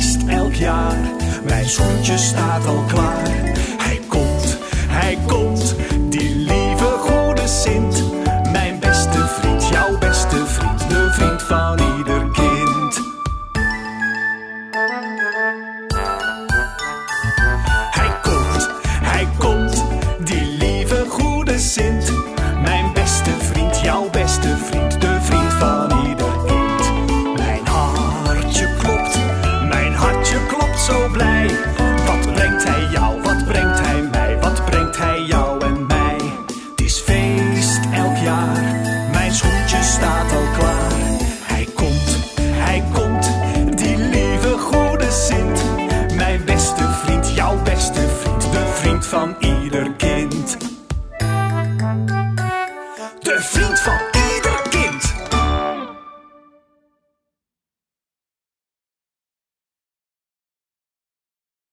feest elk jaar. Mijn schoentje staat al klaar. Hij komt, die lieve goede Sint. Mijn beste vriend, jouw beste vriend, de vriend van ieder kind. Hij komt, die lieve goede Sint. Mijn beste vriend, jouw beste vriend, de vriend van ieder kind. Mijn hartje klopt zo blij. Wat brengt hij jou, wat brengt hij mij, wat brengt hij jou en mij? Het is feest elk jaar, mijn schoentje staat al klaar. Hij komt, die lieve goede Sint. Mijn beste vriend, jouw beste vriend, de vriend van ieder kind. De vriend van